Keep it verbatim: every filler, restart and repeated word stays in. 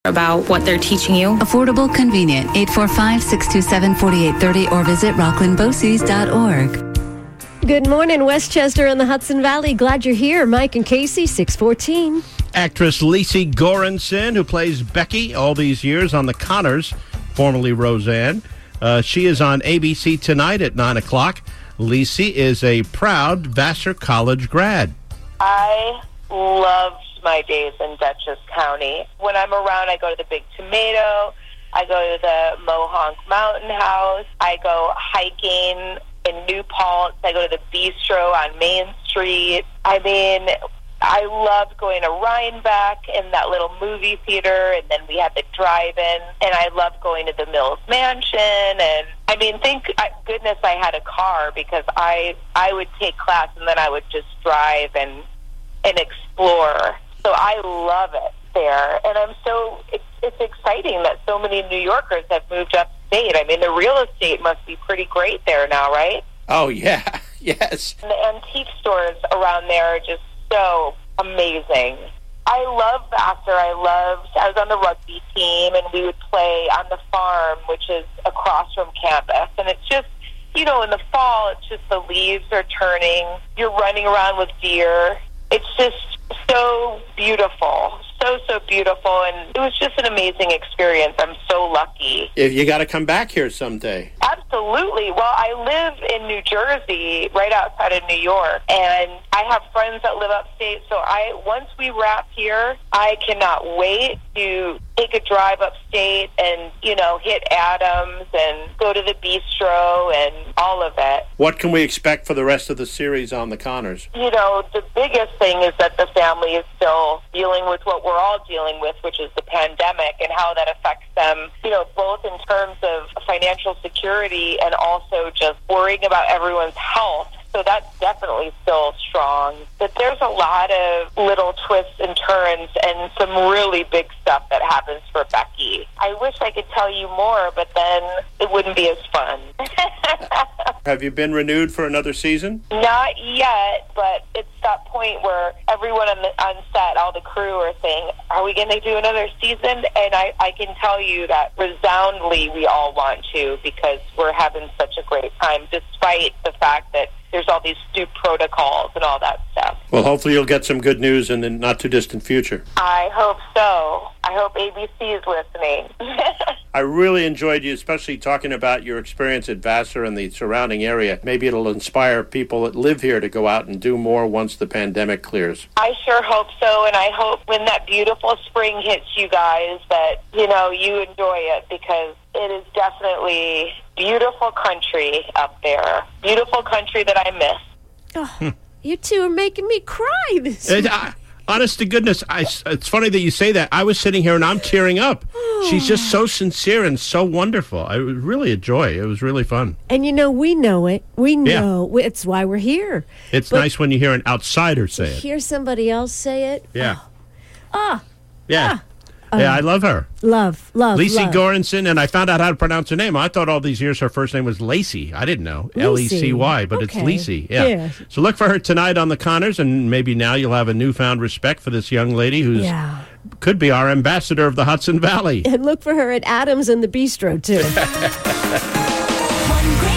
about what they're teaching you. Affordable, convenient. eight four five, six two seven, four eight three zero or visit rockland boces dot org. Good morning, Westchester and the Hudson Valley. Glad you're here. Mike and Casey, six fourteen. Actress Lacey Goranson, who plays Becky all these years on The Conners, formerly Roseanne. Uh, she is on A B C tonight at nine o'clock. Lacey is a proud Vassar College grad. I loved my days in Dutchess County. When I'm around, I go to the Big Tomato. I go to the Mohonk Mountain House. I go hiking in New Paltz. I go to the Bistro on Main Street. I mean, I loved going to Rhinebeck and that little movie theater, and then we had the drive-in, and I loved going to the Mills Mansion. And I mean, thank goodness I had a car, because I I would take class and then I would just drive and and explore. So I love it there, and I'm so it's, it's exciting that so many New Yorkers have moved upstate. I mean, the real estate must be pretty great there now, right? Oh yeah, yes. And the antique stores around there are just so amazing. I love Vassar. I loved, I was on the rugby team, and we would play on the farm, which is across from campus. And it's just, you know, in the fall, it's just the leaves are turning. You're running around with deer. It's just so beautiful. So, so beautiful. And it was just an amazing experience. I'm so lucky. If you got to come back here someday. Absolutely. Well, I live in New Jersey, right outside of New York, and I have friends that live upstate. So I, once we wrap here, I cannot wait to take a drive upstate and, you know, hit Adams and go to the Bistro and all of it. What can we expect for the rest of the series on The Conners? You know, the biggest thing is that the family is still dealing with what we're all dealing with, which is the pandemic, and how that affects them, you know, both in terms of financial security and also just worrying about everyone's health. So that's definitely still strong. But there's a lot of little twists and turns and some really big stuff that happens for Becky. I wish I could tell you more, but then it wouldn't be as fun. Have you been renewed for another season? Not yet, but it's that point where everyone on, the, on set, all the crew are saying, are we going to do another season? And I, I can tell you that resoundingly we all want to, because we're having such a great time, despite the fact that there's all these new protocols and all that stuff. Well, hopefully you'll get some good news in the not-too-distant future. I hope so. I hope A B C is listening. I really enjoyed you, especially talking about your experience at Vassar and the surrounding area. Maybe it'll inspire people that live here to go out and do more once the pandemic clears. I sure hope so, and I hope when that beautiful spring hits you guys that, you know, you enjoy it, because it is definitely beautiful country up there. Beautiful country that I miss. Oh, you two are making me cry this And, uh, honest to goodness, I, it's funny that you say that. I was sitting here and I'm tearing up. She's just so sincere and so wonderful. It was really a joy. It was really fun. And, you know, we know it. We know. Yeah. It's why we're here. It's but nice when you hear an outsider say to it. hear somebody else say it. Yeah. Ah. Yeah. Ah. Yeah, Um, I love her. Love, love, Lacey love. Goranson, and I found out how to pronounce her name. I thought all these years her first name was Lacey. I didn't know. L E C Y, but okay. it's Lacey. Yeah. Yeah. So look for her tonight on The Conners, and maybe now you'll have a newfound respect for this young lady who's Yeah. could be our ambassador of the Hudson Valley. And look for her at Adams and the Bistro, too.